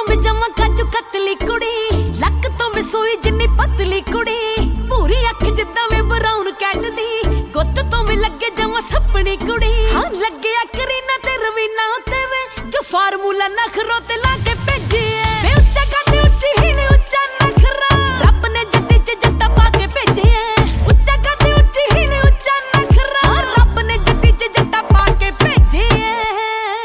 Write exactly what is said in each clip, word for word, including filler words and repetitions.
ਤੋਂ ਵੀ ਜਮਾ ਕਾਜੂ ਕਤਲੀ ਕੁੜੀ, ਲੱਕ ਤੋਂ ਵੀ ਸੂਈ ਜਿੰਨੀ ਪਤਲੀ ਕੁੜੀ, ਪੂਰੀ ਅੱਖ ਜਿੱਦਾਂ ਵੇ ਬਰਾਊਨ ਕੈਟ ਦੀ, ਗੁੱਤ ਤੋਂ ਵੀ ਲੱਗੇ ਜਮਾ ਸੱਪਣੀ ਕੁੜੀ। ਹਾਂ ਲੱਗਿਆ ਕਰੀਨਾ ਤੇ ਰਵੀਨਾ ਉੱਤੇ ਵੇ, ਜੋ ਫਾਰਮੂਲਾ ਨਖਰੋ ਤੇ ਲਾ ਕੇ ਭੇਜੀ ਐ। ਵੇ ਉੱਚਾ ਕੱਦ ਉੱਚੀ ਹੀਲ ਉੱਚਾ ਨਖਰਾ, ਰੱਬ ਨੇ ਜੱਟੀ ਚ ਜੱਟਾ ਪਾ ਕੇ ਭੇਜੇ ਐ। ਉੱਚਾ ਕੱਦ ਉੱਚੀ ਹੀਲ ਉੱਚਾ ਨਖਰਾ, ਰੱਬ ਨੇ ਜੱਟੀ ਚ ਜੱਟਾ ਪਾ ਕੇ ਭੇਜੇ ਐ।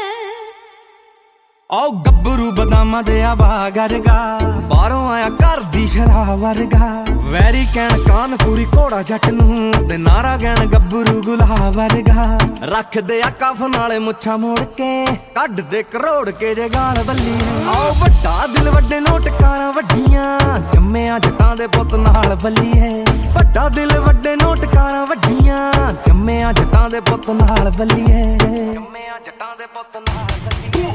ਆਓ ਗੱਭਰੂ ਬਦਾਮਾਂ ਦੇ ਆ ਬਾਗਰਗਾ, ਬਾਹਰੋਂ ਆਇਆ ਘਰ ਦੀ ਸ਼ਰਾਬ ਵਰਗਾ, ਵੈਰੀ ਕਹਿਣ ਕਾਨ ਪੂਰੀ ਘੋੜਾ ਜੱਟ ਨੂੰ, ਤੇ ਨਾਰਾ ਗੈਣ ਗੱਭਰੂ ਗੁਲਾਬ ਵਰਗਾ। ਰੱਖਦੇ ਆ ਕਫ ਨਾਲੇ ਮੁੱਛਾਂ ਮੋੜ ਕੇ, ਕੱਢਦੇ ਕਰੋੜ ਕੇ ਜੇ ਗਾਲ ਬੱਲੀ। ਆਓ ਵੱਡਾ ਦਿਲ ਵੱਡੇ ਨੋਟ ਕਾਰਾਂ ਵੱਡੀਆਂ, ਜੰਮਿਆ ਜੱਟਾਂ ਦੇ ਪੁੱਤ ਨਾਲ ਬੱਲੀਏ। ਵੱਡਾ ਦਿਲ ਵੱਡੇ ਨੋਟ ਕਾਰਾਂ ਵੱਡੀਆਂ, ਜੰਮਿਆ ਜੱਟਾਂ ਦੇ ਪੁੱਤ ਨਾਲ ਬੱਲੀਏ। ਜੰਮਿਆ ਜੱਟਾਂ ਦੇ ਪੁੱਤ ਨਾਲ ਬੱਲੀਏ।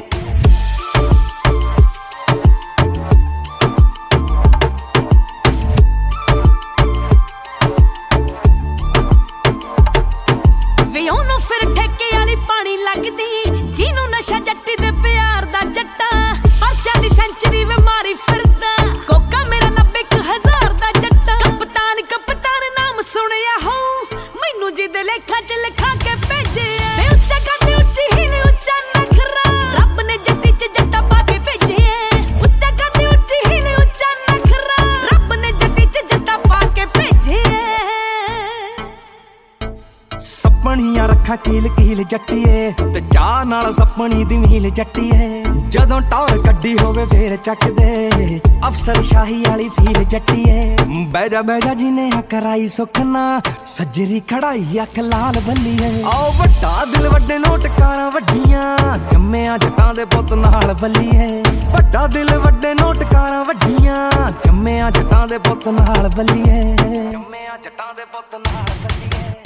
ਫਿਰ ਠੇਕੇ ਵਾਲੀ ਪਾਣੀ ਲੱਗਦੀ, ਜਿਹਨੂੰ ਨਸ਼ਾ ਜੱਟੀ ਦੇ ਪਿਆਰ ਦਾ ਜੱਟਾ, ਪਰਚਾ ਦੀ ਸੈਂਚਰੀ ਵੇ ਮਾਰੀ ਫਿਰਦਾ, ਕੋਕਾ ਮੇਰਾ ਨੱਬੇ ਇੱਕ ਹਜ਼ਾਰ ਦਾ ਜੱਟਾ। ਕਪਤਾਨ ਕਪਤਾਨ ਨਾਮ ਸੁਣਿਆ ਹੋ ਮੈਨੂੰ, ਜਿਹਦੇ ਲੇਖਾਂ ਚ ਲਿਖਾ ਕੇ ਭੇਜੇ ਐ। ਵੇ ਉੱਚਾ ਕੱਦ ਉੱਚੀ ਹੀਲ ਉੱਚਾ ਨਖਰਾ, ਰੱਬ ਨੇ ਜੱਟੀ ਚ ਜੱਟਾ ਪਾ ਕੇ ਭੇਜੇ ਐ। ਉੱਚਾ ਕੱਦ ਉੱਚੀ ਹੀਲ ਉੱਚਾ ਨਖਰਾ, ਰੱਬ ਨੇ ਜੱਟੀ ਚ ਜੱਟਾ ਪਾ ਕੇ ਭੇਜੇ ਐ। ਸੱਪਣੀਆਂ ਰੱਖਾਂ ਕੀਲ ਕੀਲ ਜੱਟੀਏ, ਤੇ ਚਾਹ ਨਾਲ ਸੱਪਣੀ ਦੀ ਮੀਲ ਜੱਟੀਏ। ਜਦੋਂ ਟੌਰ ਕੱਢੀ ਹੋਵੇ ਫੇਰ ਚੱਕਦੇ, ਅਫਸਰ ਸ਼ਾਹੀ ਵਾਲੀ ਫੀਲ ਜੱਟੀਏ। ਬਹਿ ਜਾ ਬਹਿ ਜਾ ਜਿਹਨੇ ਆ ਕਰਾਈ ਸੁਖਨਾ, ਸੱਜਰੀ ਖੜਾਈ ਅੱਖ ਲਾਲ ਬੱਲੀਏ। ਆਓ ਵੱਡਾ ਦਿਲ ਵੱਡੇ ਨੋਟ ਕਾਰਾਂ ਵੱਡੀਆਂ, ਜੰਮਿਆ ਜੱਟਾਂ ਦੇ ਪੁੱਤ ਨਾਲ ਬੱਲੀਏ। ਵੱਡਾ ਦਿਲ ਵੱਡੇ ਨੋਟ ਕਾਰਾਂ ਵੱਡੀਆਂ, ਜੰਮਿਆ ਜੱਟਾਂ ਦੇ ਪੁੱਤ ਨਾਲ ਬੱਲੀਏ। ਜੰਮਿਆ ਜੱਟਾਂ ਦੇ ਪੁੱਤ ਨਾਲ ਬੱਲੀਏ।